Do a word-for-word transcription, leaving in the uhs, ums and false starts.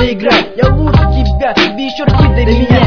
проиграть. Я лучше тебя, тебе еще раз не до меня.